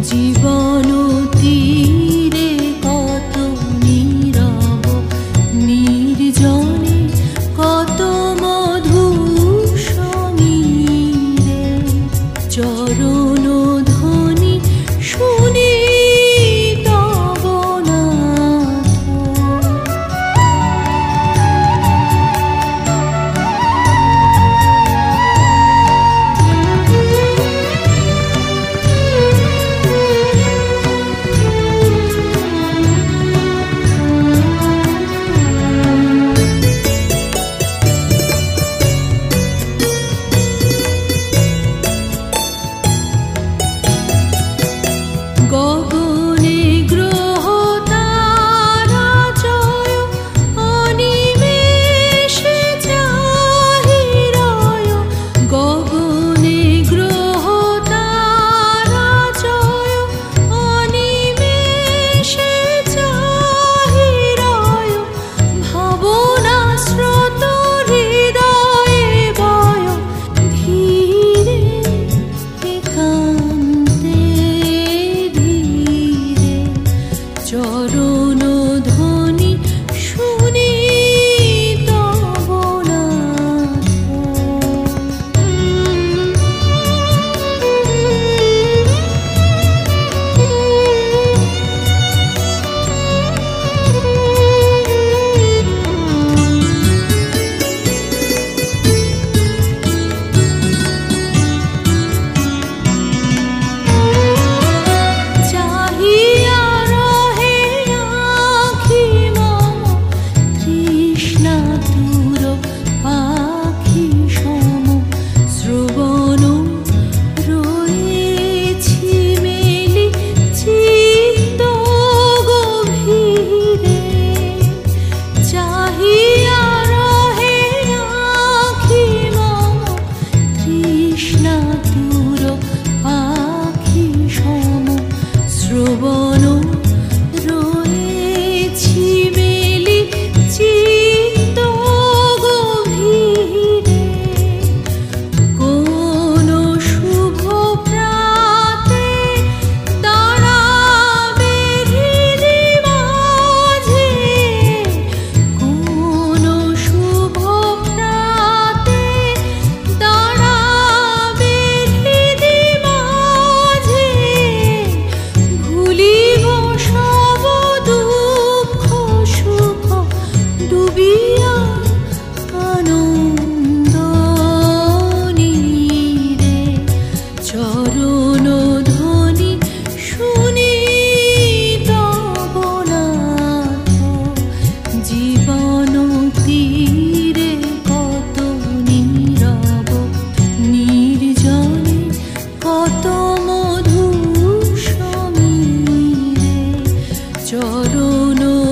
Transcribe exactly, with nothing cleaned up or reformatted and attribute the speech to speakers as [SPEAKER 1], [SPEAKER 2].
[SPEAKER 1] জীবন তীরে কত নীরব নির্জনে কত মধু সমীরে চরণ ধ্বনি শুনি তব নাথ। গগনে গ্রহ তারা জয় অনিমেষে চাহিরয় গগনে গ্রহ তারা জয় অনিমেষে চাহিরয় ভাবনা স্রোত হৃদয়ে বয় ধীরে একান্তে চরণ ধ্বনি শুনি তব নাথ। চাহিয়া রহে আঁখি মম তৃষ্ণাতুর পাখি সম শ্রবণ রয়েছি মেলি চিত্ত গভীরে চাহিয়া রহে আঁখি মম তৃষ্ণাতুর পাখি সম শ্রবণ রয়েছি মেলি চিত্ত গভীরে কোন শুভ প্রাতে দাঁড়াবে হৃদি মাঝে কোন শুভ প্রাতে দাঁড়াবে হৃদি মাঝে ভুলিব সব দুঃখ সুখ ডুবিয়া আনন্দ নীরে চরণ ধ্বনি শুনি তব নাথ। জীবন তীরে কত নীরব নির্জনে কত মধু সমীরে চরণ